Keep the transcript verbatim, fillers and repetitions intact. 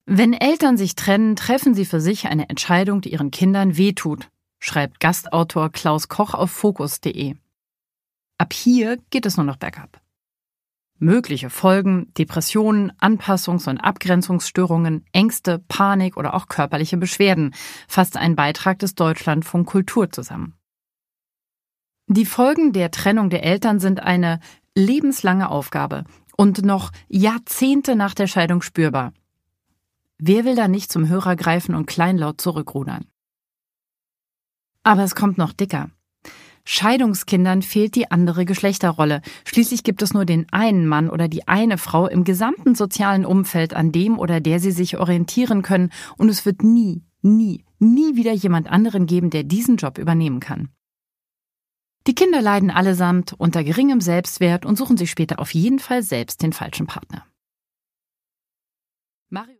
Wenn Eltern sich trennen, treffen sie für sich eine Entscheidung, die ihren Kindern wehtut, schreibt Gastautor Klaus Koch auf Focus punkt de. Ab hier geht es nur noch bergab. Mögliche Folgen: Depressionen, Anpassungs- und Abgrenzungsstörungen, Ängste, Panik oder auch körperliche Beschwerden, fasst ein Beitrag des Deutschlandfunk Kultur zusammen. Die Folgen der Trennung der Eltern sind eine lebenslange Aufgabe und noch Jahrzehnte nach der Scheidung spürbar. Wer will da nicht zum Hörer greifen und kleinlaut zurückrudern? Aber es kommt noch dicker. Scheidungskindern fehlt die andere Geschlechterrolle. Schließlich gibt es nur den einen Mann oder die eine Frau im gesamten sozialen Umfeld, an dem oder der sie sich orientieren können, und es wird nie, nie, nie wieder jemand anderen geben, der diesen Job übernehmen kann. Die Kinder leiden allesamt unter geringem Selbstwert und suchen sich später auf jeden Fall selbst den falschen Partner. Mario